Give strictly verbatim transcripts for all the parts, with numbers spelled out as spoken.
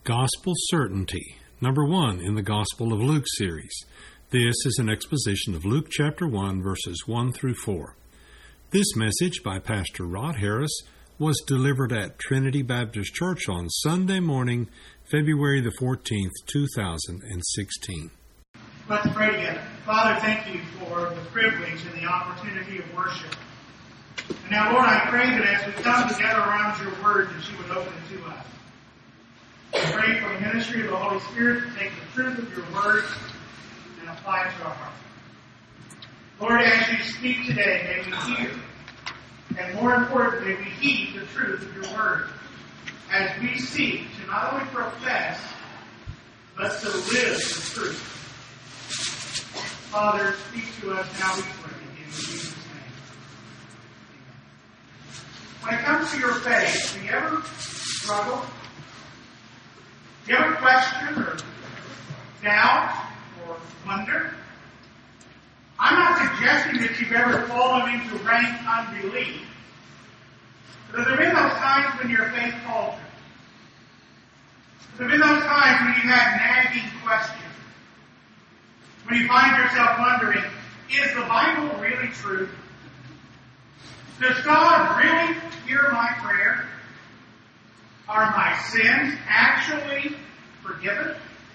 Gospel Certainty, number one in the Gospel of Luke series. This is an exposition of Luke chapter one, verses one through four. This message by Pastor Rod Harris was delivered at Trinity Baptist Church on Sunday morning, February the fourteenth, two thousand sixteen. Let's pray together. Father, thank you for the privilege and the opportunity of worship. And now, Lord, I pray that as we come together around your word, that you would open it to us. I pray for the ministry of the Holy Spirit to take the truth of your word and apply it to our hearts. Lord, as you speak today, may we hear, and more importantly, may we heed the truth of your word as we seek to not only profess, but to live the truth. Father, speak to us now, we pray, in Jesus' name. When it comes to your faith, do you ever struggle? Do you ever question or doubt or wonder? I'm not suggesting that you've ever fallen into rank unbelief. But there have been those times when your faith falters. There have been those times when you have nagging questions. When you find yourself wondering, is the Bible really true? Does God really hear my prayer? Are my sins actually forgiven?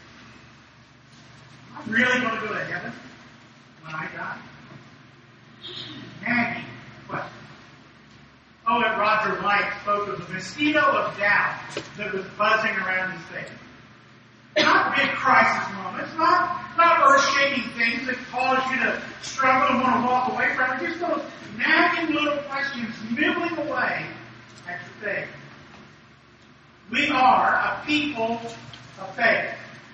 Am I really going to go to heaven when I die? Nagging question. Poet Roger White spoke of the mosquito of doubt that was buzzing around his face. Not big crisis moments, not, not earth-shaking things that cause you to struggle and want to walk away from it. Just those nagging little questions nibbling away at your faith. We are a people of faith.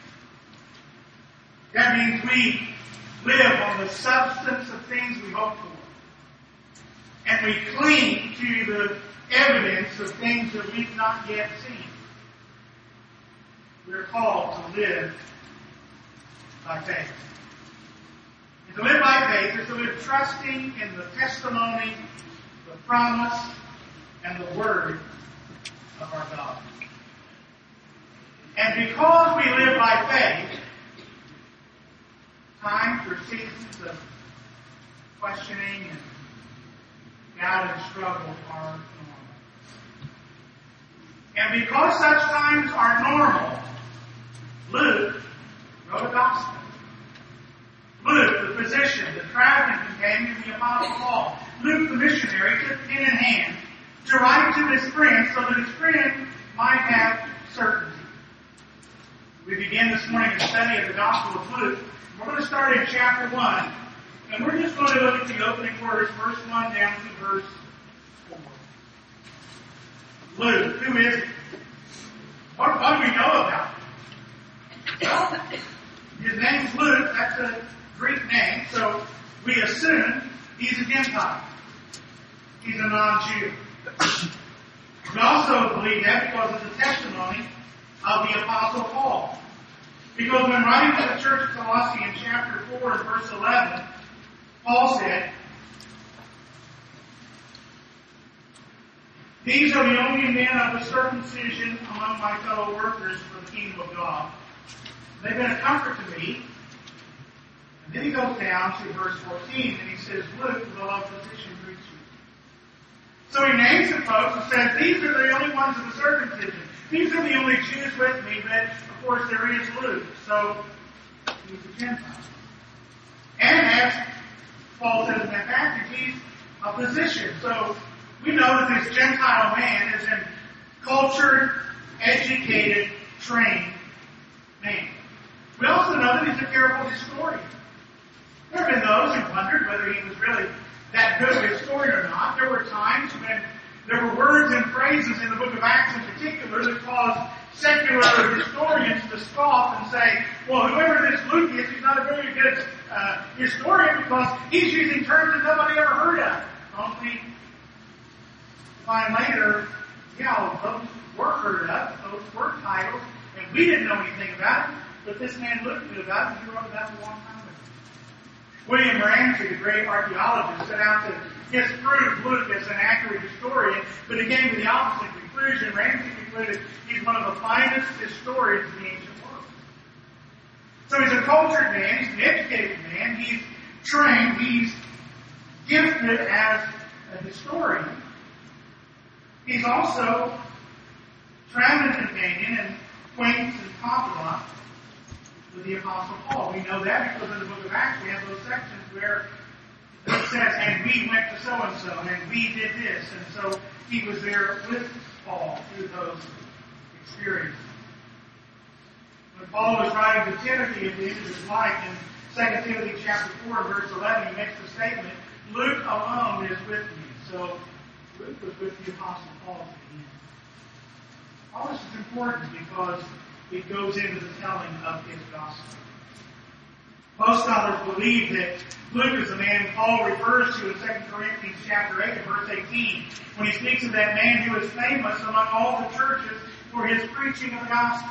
That means we live on the substance of things we hope for. And we cling to the evidence of things that we've not yet seen. We're called to live by faith. And to live by faith is to live trusting in the testimony, the promise, and the word of our God. And because we live by faith, times or seasons of questioning and doubt and struggle are normal. And because such times are normal, Luke wrote a gospel. Luke, the physician, the traveling companion of the Apostle Paul, Luke, the missionary, took pen in hand to write to his friend so that his friend might have certainty. We begin this morning the study of the Gospel of Luke. We're going to start in chapter one, and we're just going to look at the opening words, verse one down to verse four. Luke, who is he? What, what do we know about him? Well, his name's Luke. That's a Greek name, so we assume he's a Gentile. He's a non-Jew. We also believe that because of the testimony of the Apostle Paul. Because when writing to the church of Colossae in chapter four and verse eleven, Paul said, "These are the only men of the circumcision among my fellow workers for the kingdom of God. They've been a comfort to me." And then he goes down to verse fourteen and he says, "Luke, the beloved physician, greets you." So he names some folks and says, these are the only ones of the circumcision. These are the only Jews with me, but of course there is Luke. So he's a Gentile. And as Paul says in that passage, he's a physician. So we know that this Gentile man is an cultured, educated, trained man. We also know that he's a careful historian. There have been those who wondered whether he was really that good of a historian or not. There were times when there were words and phrases in the book of Acts in particular that caused secular historians to scoff and say, well, whoever this Luke is, he's not a very good uh, historian because he's using terms that nobody ever heard of. Only find later, yeah, those were heard of, those were titles, and we didn't know anything about it, but this man Luke knew about it, and he wrote about it a long time ago. William Ramsey, the great archaeologist, set out to disprove Luke as an accurate historian, but he came to the opposite conclusion. conclusion, Ramsey concluded he's one of the finest historians in the ancient world. So he's a cultured man, he's an educated man, he's trained, he's gifted as a historian. He's also traveling companion and acquaintance and confidant with the Apostle Paul. We know that because in the book of Acts we have those sections where it says, and we went to so-and-so, and we did this. And so he was there with Paul through those experiences. When Paul was writing to Timothy at the end of his life, in Second Timothy chapter four, verse eleven, he makes the statement, Luke alone is with me. So Luke was with the Apostle Paul at the end. All this is important because it goes into the telling of his gospel. Most scholars believe that Luke is the man Paul refers to in Second Corinthians chapter eight, verse eighteen, when he speaks of that man who is famous among all the churches for his preaching of the gospel.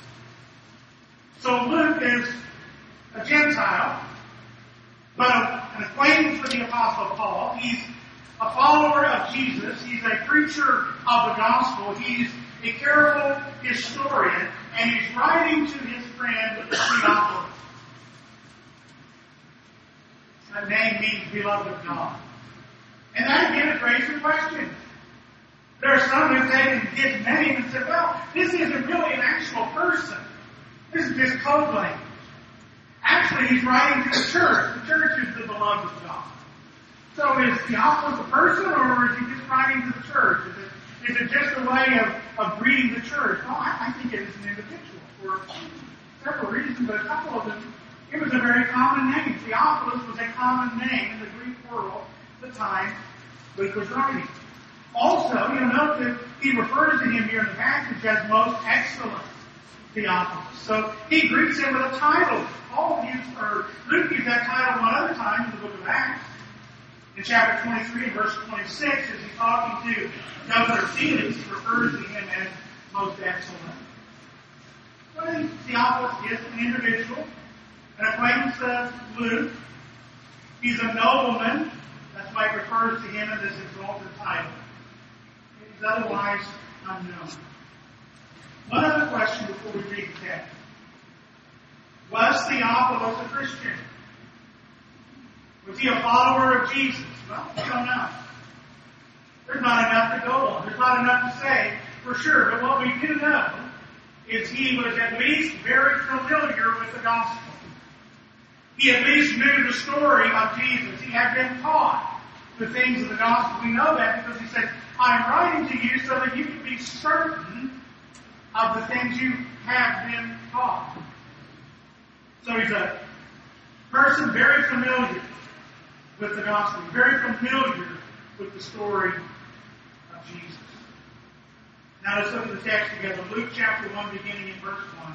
So Luke is a Gentile, but an acquaintance with the Apostle Paul. He's a follower of Jesus. He's a preacher of the gospel. He's a careful historian, and he's writing to his friend Theophilus. That name means beloved of God. And that again is raised a question. There are some who've taken his name and said, well, this isn't really an actual person. This is just code language. Actually, he's writing to the church. The church is the beloved of God. So is Theophilus a person, or is he just writing to the church? Is it, is it just a way of, of greeting the church? Well, I, I think it is an individual for several reasons, but a couple of them. It was a very common name. Theophilus was a common name in the Greek world at the time Luke was writing. Also, you'll note that he refers to him here in the passage as most excellent Theophilus. So he greets him with a title. Paul used, or Luke used that title one other time in the book of Acts. In chapter twenty-three and verse twenty-six, as he's talking to Governor Felix, he refers to him as most excellent. Well, Theophilus is an individual, an acquaintance of Luke. He's a nobleman. That's why it refers to him in this exalted title. He's otherwise unknown. One other question before we read the text. Was Theophilus a Christian? Was he a follower of Jesus? Well, we don't know. There's not enough to go on. There's not enough to say for sure. But what we do know is he was at least very familiar with the gospel. He at least knew the story of Jesus. He had been taught the things of the gospel. We know that because he said, I'm writing to you so that you can be certain of the things you have been taught. So he's a person very familiar with the gospel, very familiar with the story of Jesus. Now let's look at the text together. Luke chapter one, beginning in verse one.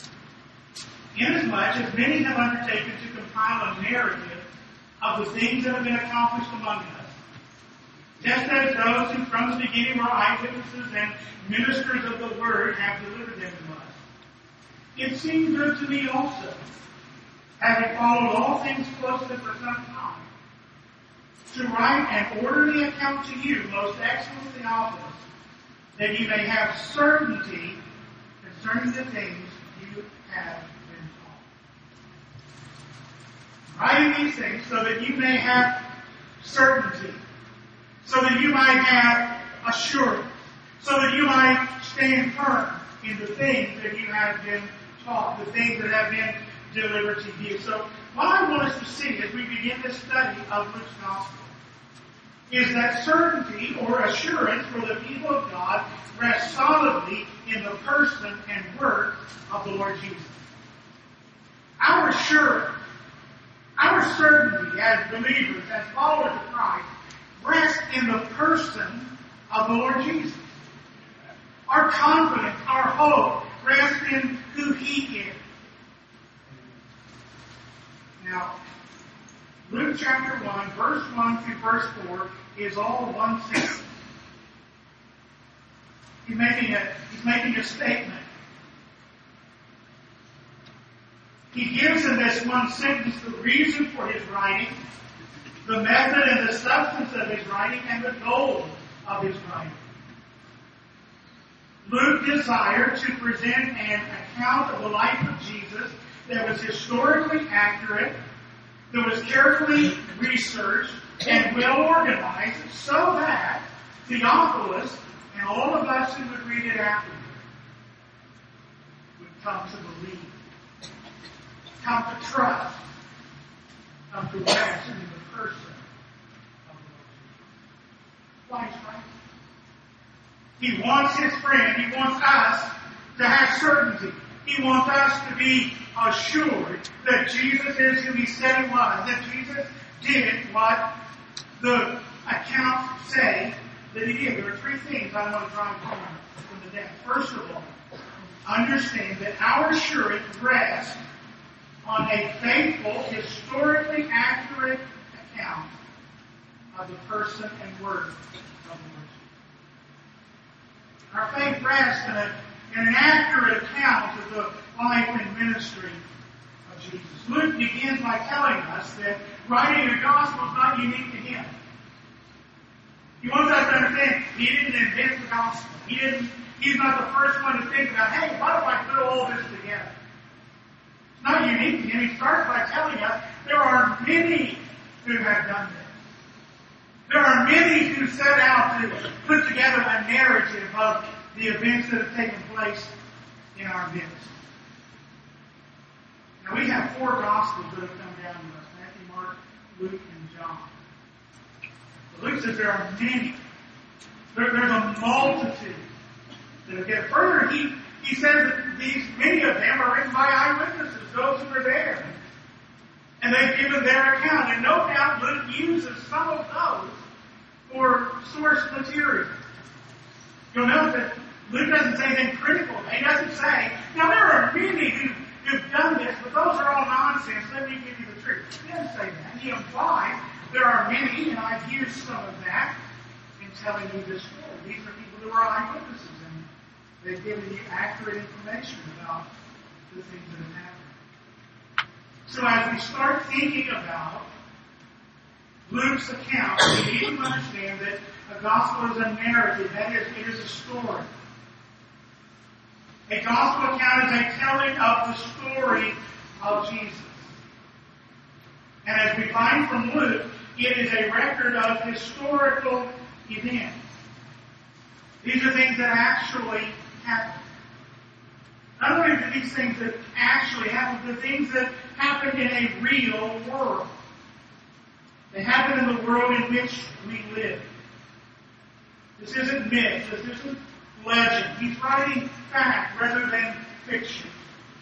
Inasmuch as many have undertaken to compile a narrative of the things that have been accomplished among us, just as those who from the beginning were eyewitnesses and ministers of the word have delivered them to us, it seemed good to me also, having followed all things closely for some time, to write an orderly account to you, most excellent Theophilus, that you may have certainty concerning the things you have been taught. Writing these things so that you may have certainty, so that you might have assurance, so that you might stand firm in the things that you have been taught, the things that have been delivered to you. So what I want us to see as we begin this study of Luke's Gospel is that certainty or assurance for the people of God rests solidly in the person and work of the Lord Jesus. Our assurance, our certainty as believers, as followers of Christ, rests in the person of the Lord Jesus. Our confidence, our hope, rests in who He is. Now, Luke chapter one, verse one through verse four is all one sentence. He's making a, he's making a statement. He gives in this one sentence the reason for his writing, the method and the substance of his writing, and the goal of his writing. Luke desired to present an account of the life of Jesus that was historically accurate, that was carefully researched, and well organized, so that Theophilus and all of us who would read it afterward would come to believe, come to trust, come to rest in the person of the Lord. Why is right? He wants his friend, he wants us to have certainty. He wants us to be assured that Jesus is who he said he was, that Jesus did what the accounts say that he did. There are three things I want to drive home from the text. First of all, understand that our assurance rests on a faithful, historically accurate account of the person and word of the Lord Jesus. Our faith rests in, a, in an accurate account of the life and ministry of Jesus. Luke begins by telling us that writing a gospel is not unique to him. He wants us to understand he didn't invent the gospel. He didn't. He's not the first one to think about, hey, what if I put all this together? It's not unique to him. He starts by telling us there are many who have done this. There are many who set out to put together a narrative of the events that have taken place in our midst. Now, we have four Gospels that have come down to us: Matthew, Mark, Luke, and John. But Luke says there are many. There, there's a multitude that have get further. He, he says that these many of them are written by eyewitnesses, those who were there. And they've given their account. And no doubt Luke uses some of those for source material. You'll note that Luke doesn't say anything critical. He doesn't say, now there are many who, who've done this, but those are all nonsense. Let me give you the truth. He doesn't say that. He implies there are many, and I've used some of that in telling you this story. These are people who are eyewitnesses, and they've given you accurate information about the things that have happened. So as we start thinking about Luke's account, we need to understand that a gospel is a narrative. That is, it is a story. A gospel account is a telling of the story of Jesus. And as we find from Luke, it is a record of historical events. These are things that actually happened. Not only are these things that actually happened, but things that happened in a real world. They happen in the world in which we live. This isn't myth. This isn't legend. He's writing fact rather than fiction.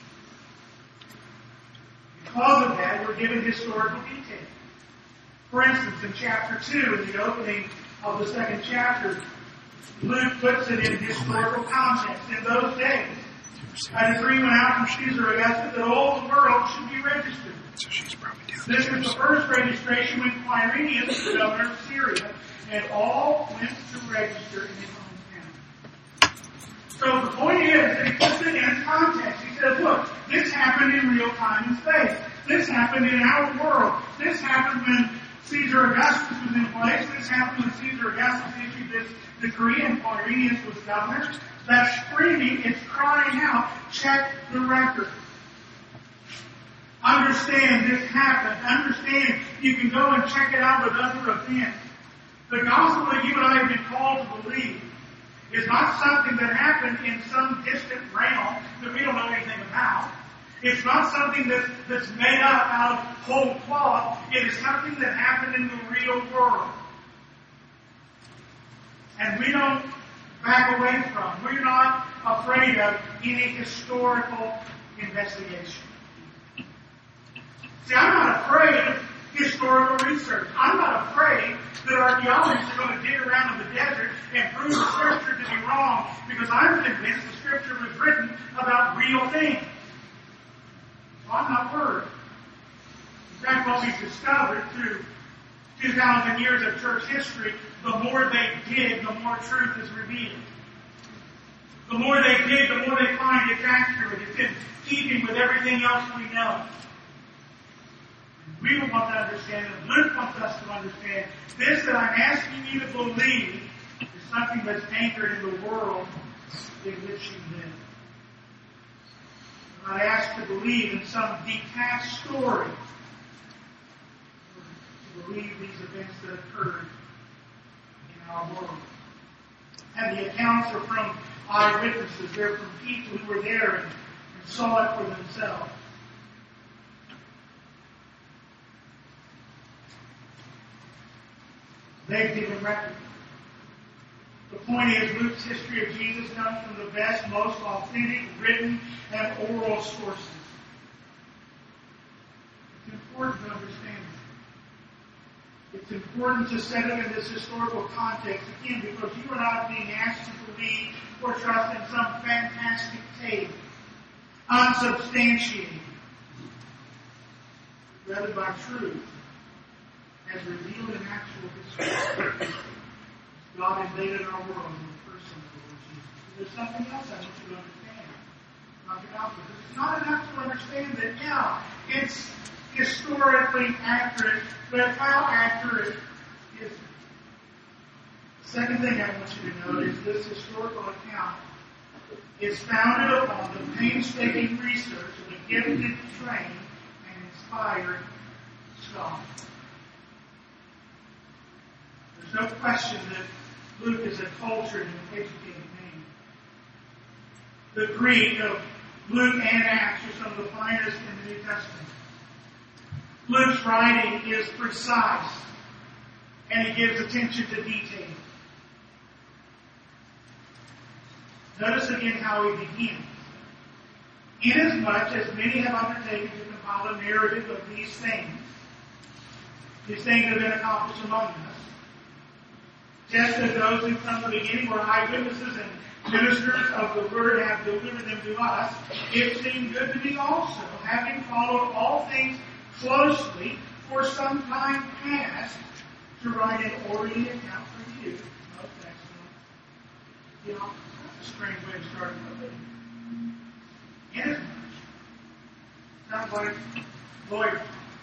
Because of that, we're given historical detail. For instance, in chapter two, in the opening of the second chapter, Luke puts it in historical context. In those days, a decree went out from Caesar Augustus that all the world should be registered. So she's probably doing This was the first registration when Quirinius, the governor of Syria, and all went to register in his own town. So the point is that he puts it in context. He says, look, this happened in real time and space. This happened in our world. This happened when Caesar Augustus was in place. This happened when Caesar Augustus issued this decree and Quirinius was governor. That's screaming, it's crying out, check the record. Understand this happened. Understand you can go and check it out with other events. The gospel that you and I have been called to believe is not something that happened in some distant realm that we don't know anything about. It's not something that's, that's made up out of whole cloth. It is something that happened in the real world. And we don't back away from. We're not afraid of any historical investigation. See, I'm not afraid of historical research. I'm not afraid that archaeologists are going to dig around in the desert and prove the Scripture to be wrong because I'm convinced the Scripture was written about real things. So I'm not worried. In fact, what we've discovered through two thousand years of church history, the more they dig, the more truth is revealed. The more they dig, the more they find it's accurate. It's in keeping with everything else we know. We want to understand, and Luke wants us to understand, this that I'm asking you to believe is something that's anchored in the world in which you live. We're not asked to believe in some detached story, or to believe these events that occurred in our world. And the accounts are from eyewitnesses. They're from people who were there and, and saw it for themselves. They've given record. The point is, Luke's history of Jesus comes from the best, most authentic, written, and oral sources. It's important to understand that. It's important to set it in this historical context, again, because you are not being asked to believe or trust in some fantastic tale, unsubstantiated, rather by truth, as revealed in actual history. God invaded our world in the person of the Lord Jesus. There's something else I want you to understand about the gospel. It's not enough to understand that, yeah, it's historically accurate, but how accurate is it? The second thing I want you to note is this historical account is founded upon the painstaking research of a gifted, trained, and inspired scholar. There's no question that Luke is a cultured and educated man. The Greek of Luke and Acts are some of the finest in the New Testament. Luke's writing is precise, and he gives attention to detail. Notice again how he begins. Inasmuch as many have undertaken to compile a narrative of these things, these things have been accomplished among us, just as those who from the beginning were eyewitnesses and ministers of the word have delivered them to us, it seemed good to me also, having followed all things closely for some time past, to write an orderly account for you. Most excellent. You know, that's a strange way of starting a living. Inasmuch. Sounds like lawyer.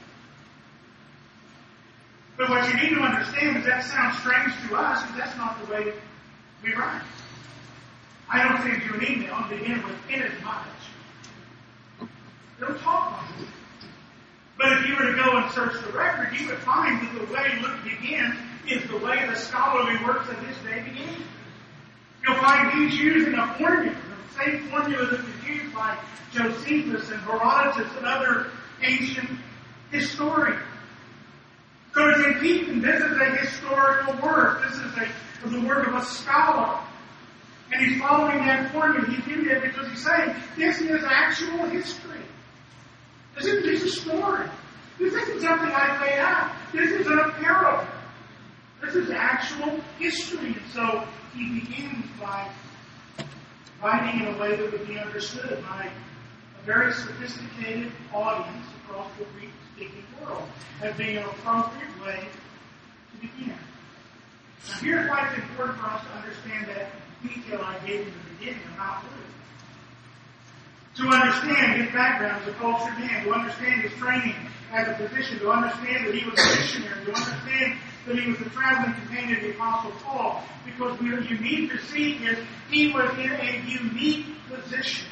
But what you need to understand is that sounds strange to us because that's not the way we write. I don't send you an email and begin with inasmuch. Don't talk like it. But if you were to go and search the record, you would find that the way Luke begins is the way the scholarly works of this day began. You'll find he's using a formula, the same formula that was used by Josephus and Herodotus and other ancient historians. So it's in keeping. This is a historical work. This is a, the work of a scholar. And he's following that formula. He's doing it because he's saying, this is actual history. This isn't just a story. This isn't something I made out. This isn't a parable. This is actual history. And so he begins by writing in a way that would be understood by a very sophisticated audience across the Greek-speaking world as being an appropriate way to begin. Now here's why it's important for us to understand that detail I gave in the beginning about Luke. To understand his background as a cultured man, to understand his training as a physician, to understand that he was a missionary, to understand that he was the traveling companion of the Apostle Paul, because what you need to see is he was in a unique position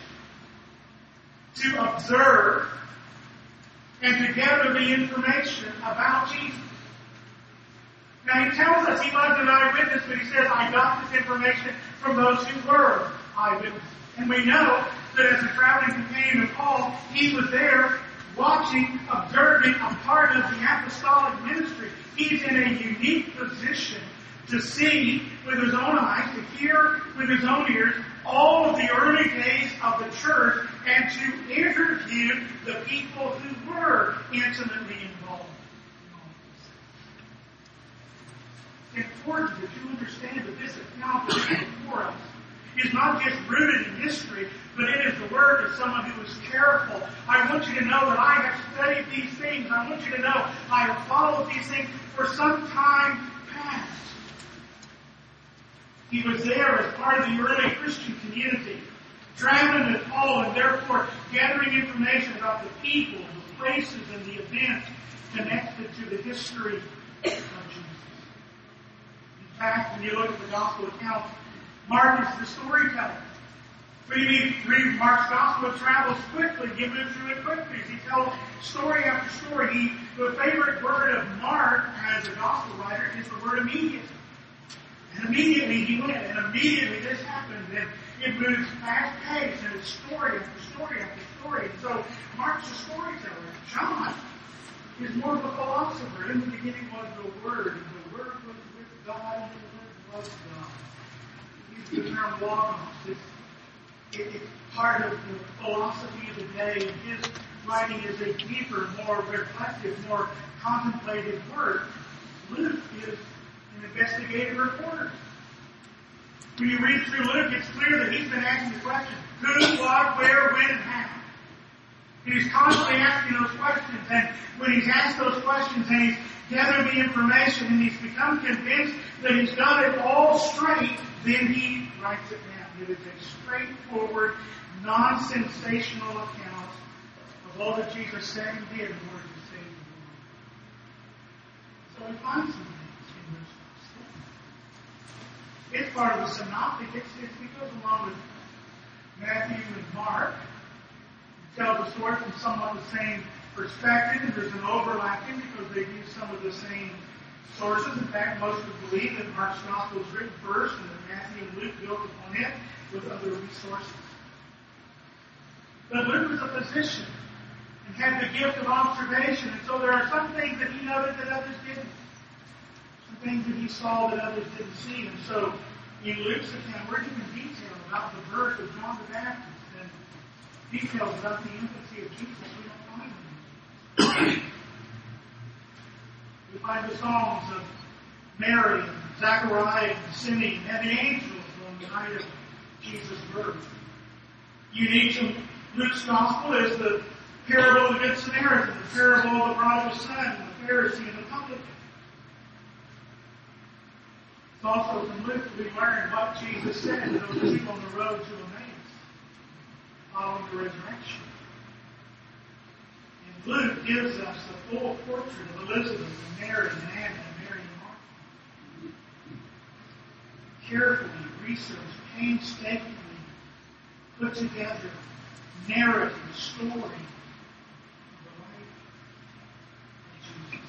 to observe and to gather the information about Jesus. Now he tells us he was an eyewitness, but he says, I got this information from those who were eyewitnesses. And we know that as a traveling companion of Paul, he was there watching, observing, a part of the apostolic ministry. He's in a unique position to see with his own eyes, to hear with his own ears, all of the early days of the church, and to interview the people who were intimately involved in all this. It's important that you understand that this account that is before us is not just rooted in history, but it is the work of someone who is careful. I want you to know that I have studied these things. I want you to know I have followed these things for some time past. He was there as part of the early Christian community, traveling with Paul and therefore gathering information about the people, the places, and the events connected to the history of Jesus. In fact, when you look at the gospel accounts, Mark is the storyteller. When you read, read Mark's Gospel, it travels quickly. You move through it quickly. He tells story after story. He, the favorite word of Mark as a Gospel writer is the word immediate. And immediately he went, and immediately this happened, and it moves fast paced, and it's story after story after story. And so Mark's a storyteller. John is more of a philosopher. In the beginning was the Word, and the Word was with God, and the Word was God. He uses the term logos. It's, it, it's part of the philosophy of the day, and his writing is a deeper, more reflective, more contemplative work. Luke is an investigative reporter. When you read through Luke, it's clear that he's been asking the question, who, what, where, when, and how. And he's constantly asking those questions, and when he's asked those questions and he's gathered the information and he's become convinced that he's done it all straight, then he writes it down. It is a straightforward, non-sensational account of all that Jesus said and did in order to save the world. So we find some things in this gospel. It's part of the synoptic. It's, it's, it goes along with Matthew and Mark. Tell the story from somewhat the same perspective, and there's an overlapping because they use some of the same sources. In fact, most would believe that Mark's Gospel was written first, and that Matthew and Luke built upon it with other resources. But Luke was a physician and had the gift of observation, and so there are some things that he noted that others didn't. Some things that he saw that others didn't see. And so in Luke's account, we're given detail about the birth of John the Baptist. Details about the infancy of Jesus we don't find in them. We find the songs of Mary, and Zechariah, and Simeon, and the angels on the night of Jesus' birth. Unique to Luke's Gospel is the parable of the Good Samaritan, the parable of the prodigal son, and the Pharisee and the publican. It's also from Luke we learn what Jesus said to those people on the road to Emmaus following the resurrection. And Luke gives us the full portrait of Elizabeth and Mary and Anna and Mary and Martha. Carefully researched, painstakingly put together narrative story of the life of Jesus.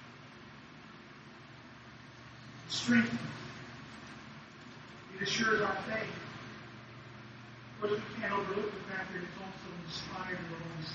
It strengthens. It assures our faith. Of course, we can't overlook the fact that it's also inspired by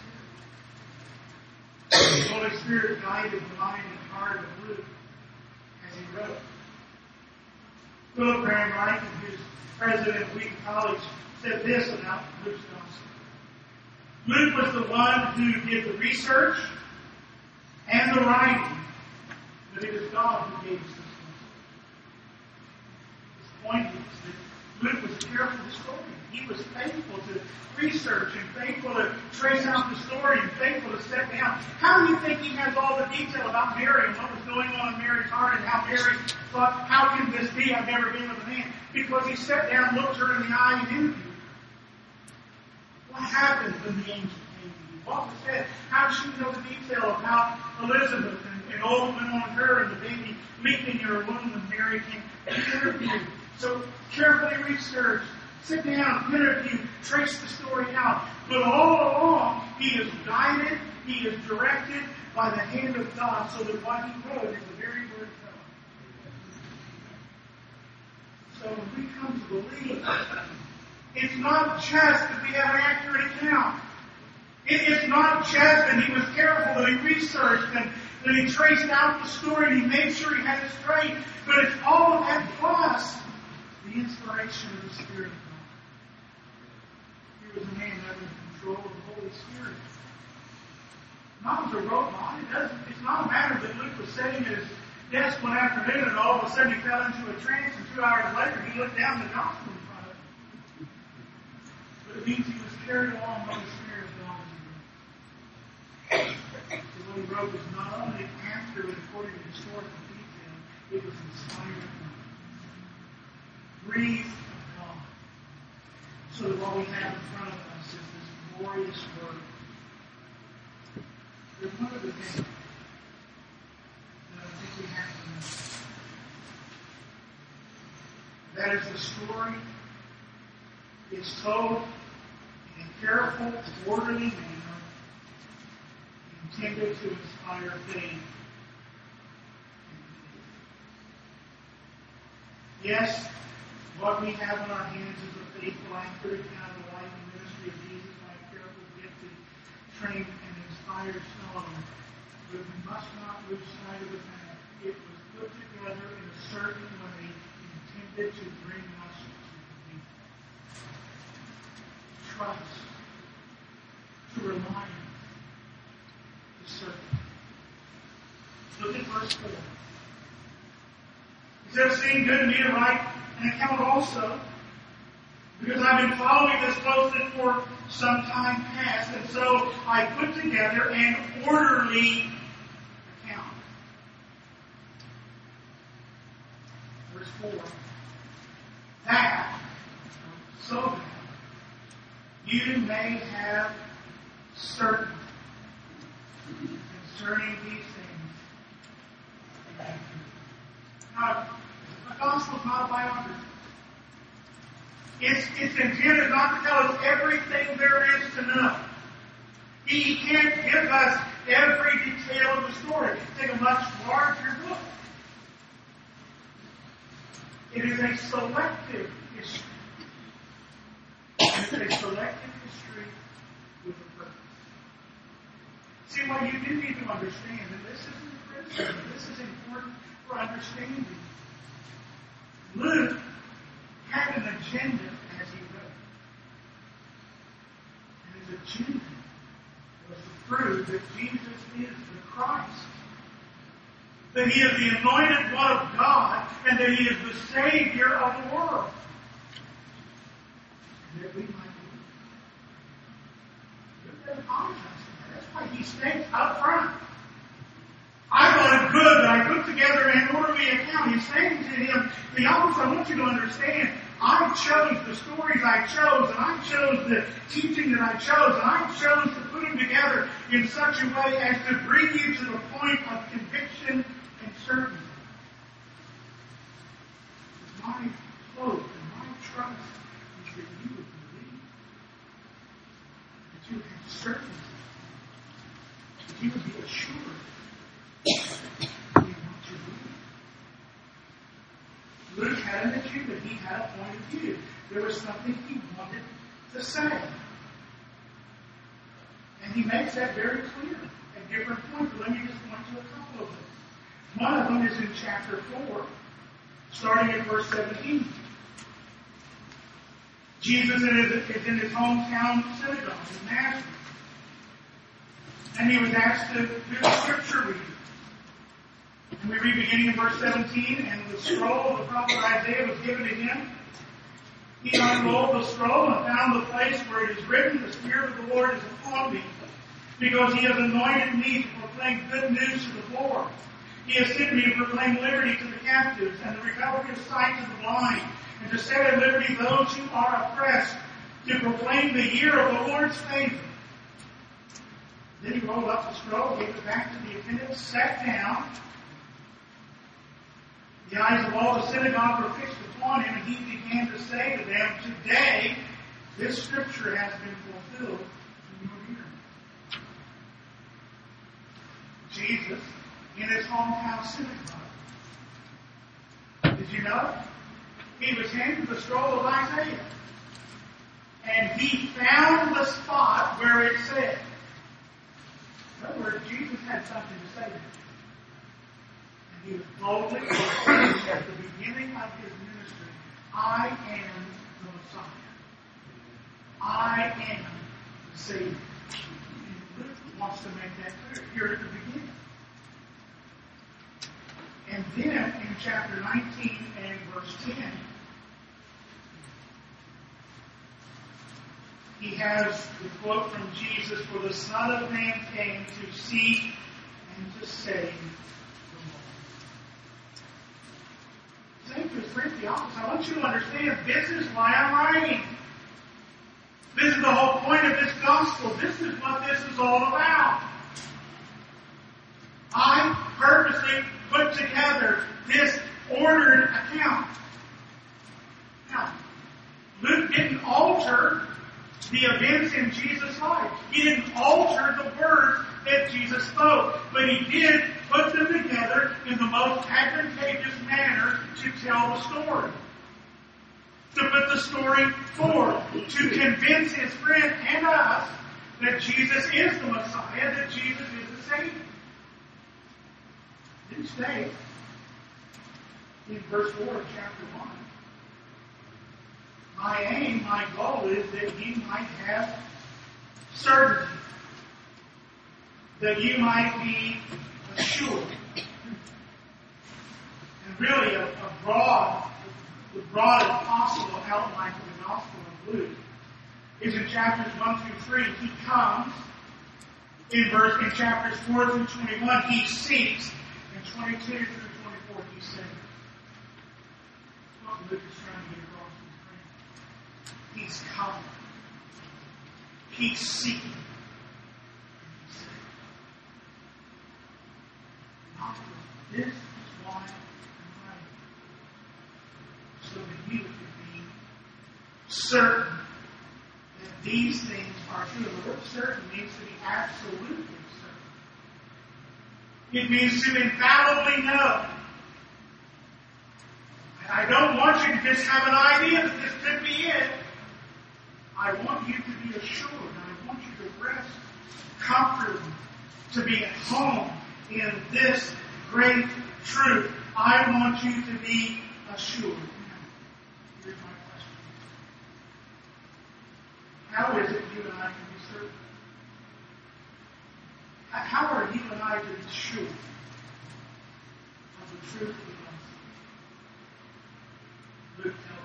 the Holy Spirit. The Holy Spirit guided the mind and heart of Luke as he wrote. Philip Graham Wright, who's president of Wheaton College, said this about Luke's Gospel. Luke was the one who did the research and the writing, but it is God who gave us this gospel. His point is that Luke was a careful historian. He was faithful to research and faithful to trace out the story and faithful to set down. How do you think he has all the detail about Mary and what was going on in Mary's heart and how Mary thought, how can this be? I've never been with a man. Because he sat down, looked her in the eye, and interviewed her. What happened when the angel came to you? What was said? How did she know the detail about Elizabeth and, and all that went on with her and the baby leaping in her womb when Mary came? He interviewed. So carefully researched. Sit down, interview, trace the story out. But all along, he is guided, he is directed by the hand of God so that what he wrote is the very word of God. So when we come to believe, it's not just that we have an accurate account. It is not just that he was careful, that he researched, and that he traced out the story, and he made sure he had it straight. But it's all of that plus the inspiration of the Spirit of God. He was a man under the control of the Holy Spirit. Not as a robot. It doesn't, it's not a matter that Luke was sitting at his desk one afternoon and all of a sudden he fell into a trance and two hours later he looked down the gospel in front of him. But it means he was carried along by the Spirit of God as he wrote. So what he wrote was not only accurate according to historical detail, it was inspired by breathed of God. So that what we have in front of us is this glorious word. There's one other thing that I think we have to know. That is the story It's told in a careful, orderly manner, intended to inspire faith. Yes, what we have in our hands is a faithful, accurate account of the life and ministry of Jesus by a careful, gifted, trained, and inspired scholar. But we must not lose sight of the fact it was put together in a certain way intended to bring us to belief. Trust, to rely on, to serve. Look at verse four. It says, "Seeing good to me to write an account also, because I've been following this closely for some time past, and so I put together an orderly account." Verse four. "That, so that you may have certainty concerning these things." Now, the gospel is not a biography. It's, it's intended not to tell us everything there is to know. He can't give us every detail of the story. Take a much larger book. It is a selective history. It's a selective history with a purpose. See, what you do need to understand, and this isn't criticism, this is important for understanding. Luke had an agenda as he wrote. And his agenda was to prove that Jesus is the Christ. That he is the anointed one of God, and that he is the Savior of the world. And that we might believe. Luke doesn't apologize for that. That's why he states up front, "I thought it good that I put together an orderly account." He's saying to him, "Theophilus, I want you to understand, I chose the stories I chose, and I chose the teaching that I chose, and I chose to put them together in such a way as to bring you to the point of conviction and certainty. My hope and my trust is that you would believe, that you would have certainty, that you would be assured in what you believe." Luke had an agenda. He had a point of view. There was something he wanted to say. And he makes that very clear at different points. But let me just point to a couple of them. One of them is in chapter four, starting at verse seventeen. Jesus is in his hometown synagogue in Nazareth. And he was asked to do a scripture reading. And we read beginning in verse seventeen, "And the scroll of the prophet Isaiah was given to him. He unrolled the scroll and found the place where it is written, 'The Spirit of the Lord is upon me, because he has anointed me to proclaim good news to the poor. He has sent me to proclaim liberty to the captives, and the recovery of sight to the blind, and to set at liberty those who are oppressed, to proclaim the year of the Lord's favor.' Then he rolled up the scroll, gave it back to the attendant, sat down. The eyes of all the synagogue were fixed upon him, and he began to say to them, 'Today, this scripture has been fulfilled in your hearing.'" Jesus, in his hometown synagogue. Did you know? He was handed the scroll of Isaiah. And he found the spot where it said. In other words, Jesus had something to say to him. And he was boldly proclaiming at the beginning of his ministry, "I am the Messiah. I am the Savior." And Luke wants to make that clear here at the beginning. And then in chapter nineteen and verse ten, he has the quote from Jesus, "For the Son of Man came to seek and to save the lost." Saying to his friend Theophilus, I want you to understand, this is why I'm writing. This is the whole point of this gospel. This is what this is all about. I purposely put together this ordered account. Now, Luke didn't alter didn't alter the words that Jesus spoke, but he did put them together in the most advantageous manner to tell the story. To put the story forward, to convince his friend and us that Jesus is the Messiah, that Jesus is the Savior. It didn't say in verse four of chapter one, my aim, my goal is that you might have certainty, that you might be assured. And really a, a broad, the broadest possible outline for the Gospel of Luke is in chapters one through three. He comes in verse in chapters four through twenty-one. He seeks. In twenty-two through twenty-four, he saves. That's what Luke is trying to get across his brain. He's coming. He's seeking. This is why I'm writing. So that you could be certain that these things are true. The word certain means to be absolutely certain. It means to infallibly know. And I don't want you to just have an idea that this could be it. I want you to be assured. I want you to rest comfortably, to be at home in this great truth. I want you to be assured. Now, here's my question. How is it you and I can be certain? How are you and I to be sure of the truth we must see? Luke tells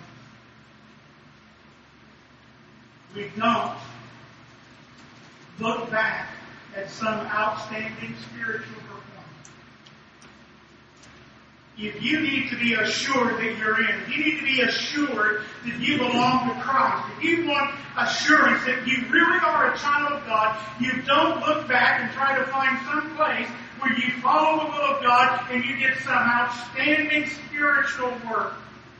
us. We don't look back at some outstanding spiritual performance. If you need to be assured that you're in, if you need to be assured that you belong to Christ, if you want assurance that you really are a child of God, you don't look back and try to find some place where you follow the will of God and you get some outstanding spiritual work.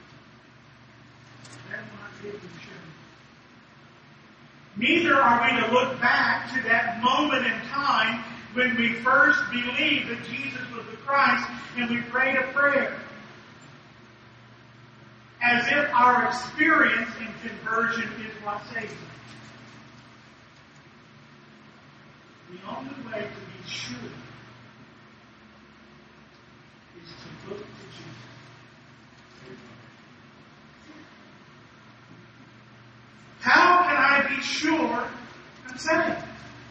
That will not give you assurance. Neither are we to look back to that moment in time when we first believed that Jesus was the Christ and we prayed a prayer, as if our experience in conversion is what saves us. The only way to be sure is to look to Jesus. How can I be sure I'm saved?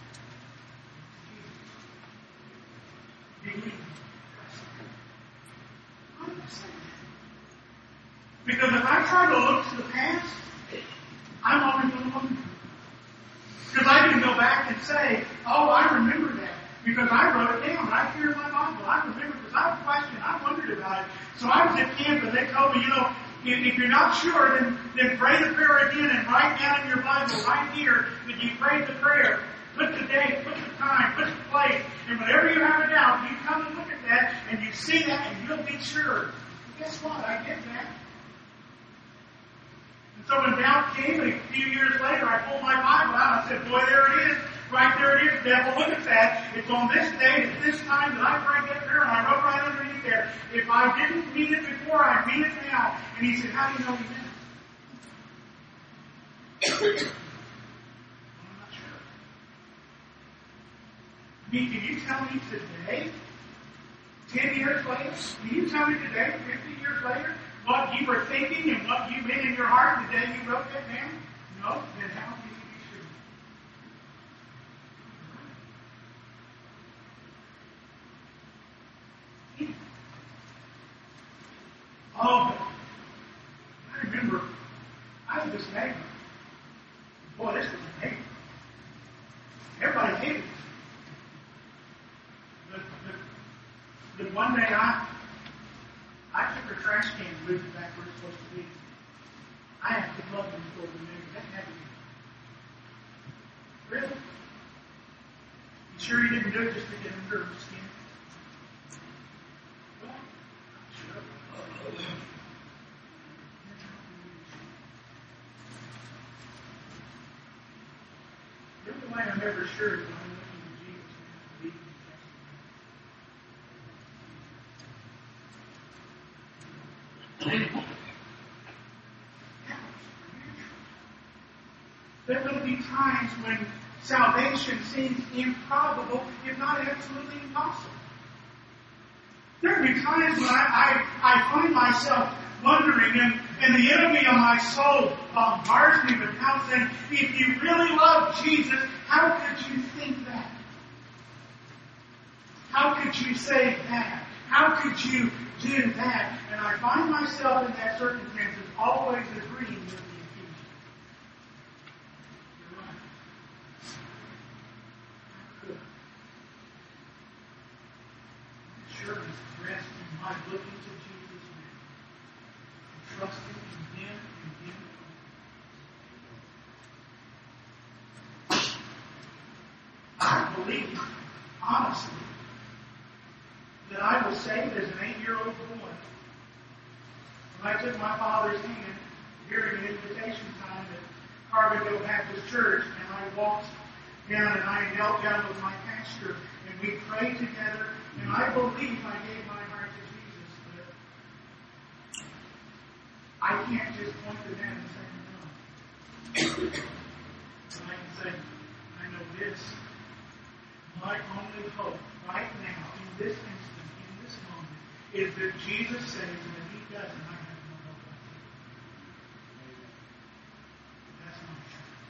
Believe. Because if I try to look to the past, I'm only going to wonder. Because I can go back and say, oh, I remember that. Because I wrote it down right here in my Bible. I remember because I questioned, I wondered about it. So I was at camp and they told me, you know, if, if you're not sure, then, then pray the prayer again and write down in your Bible right here that you prayed the prayer. Put the date, put the time, put the place, and whenever you have it out, you come and look at that, and you see that, and you'll be sure. Well, guess what? I did that. And so when doubt came, a few years later, I pulled my Bible out, and I said, boy, there it is. Right there it is, devil. Look at that. It's on this date, at this time, that I prayed that prayer, and I wrote right underneath there. If I didn't mean it before, I mean it now. And he said, how do you know he meant it? I mean, can you tell me today, ten years later, can you tell me today, fifty years later, what you were thinking and what you meant in your heart the day you wrote that down? No, then how can you be sure? Oh, I remember, I was this neighbor. Boy, this was a neighbor. Everybody hated it. But one day I I took her trash can and moved it back where it's supposed to be. I have to love them before we moved. That had to be. Really? You sure you didn't do it just to get under her skin? Well, sure. You're the way I ever sure that I'm looking to Jesus and believing in Christ. There are going to be times when salvation seems improbable, if not absolutely impossible. There will be times when I, I, I find myself wondering, and, and the enemy of my soul bombards me with doubts, saying, if you really love Jesus, how could you think that? How could you say that? How could you do that? And I find myself in that circumstances always agreeing with the accuser. You're right. How could I? Sure is rest in my looking to Jesus now, and trusting in Him and Him alone. I believe, honestly, that I was saved as an eight-year-old boy. When I took my father's hand during an invitation time at Carbondale Baptist Church, and I walked down and I knelt down with my pastor, and we prayed together, and I believe I gave my heart to Jesus, but I can't just point to that and say no. But I can say, I know this. My only hope right now, in this instant, in this moment, is that Jesus saves, and if He doesn't, I have no hope. That's not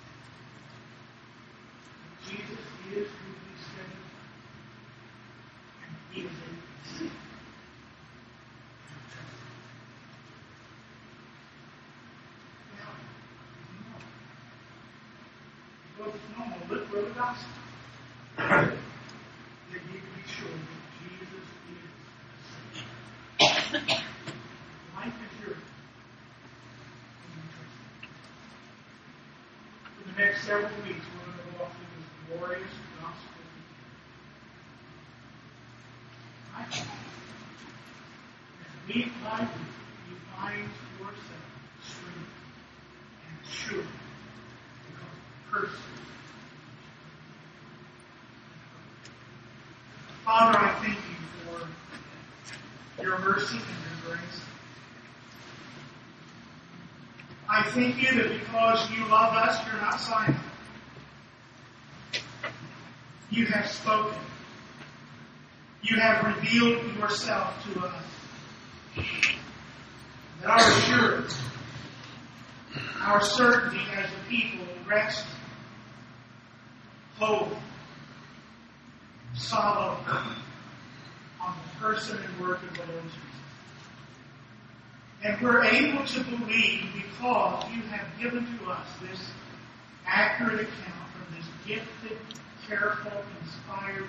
true. Jesus is who He said, and He is able to save. Now, you know, it's normal. Look for the gospel. That you can be sure that Jesus is the Savior. Life is yours. For the next several weeks, we're going to walk through this glorious gospel. I hope that week by week, you find yourself strength and sure because the person. Father, I thank you for your mercy and your grace. I thank you that because you love us, you're not silent. You have spoken. You have revealed yourself to us. That our assurance, our certainty as a people rests, hope, solid on the person and work of the Lord Jesus. And we're able to believe because you have given to us this accurate account from this gifted, careful, inspired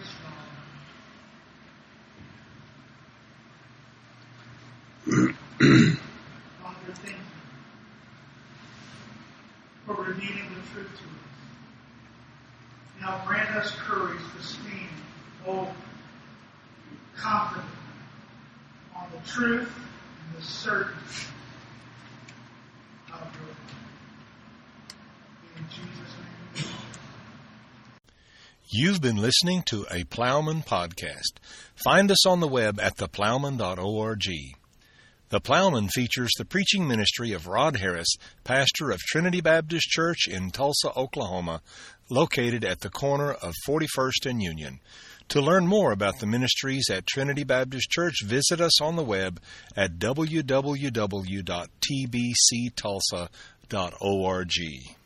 scholar. Father, thank you for revealing the truth to us. Now grant us courage to stand bold, confident on the truth and the certainty of your word. In Jesus' name. You've been listening to a Plowman podcast. Find us on the web at the plowman dot org. The Plowman features the preaching ministry of Rod Harris, pastor of Trinity Baptist Church in Tulsa, Oklahoma, located at the corner of forty-first and Union. To learn more about the ministries at Trinity Baptist Church, visit us on the web at w w w dot t b c tulsa dot org.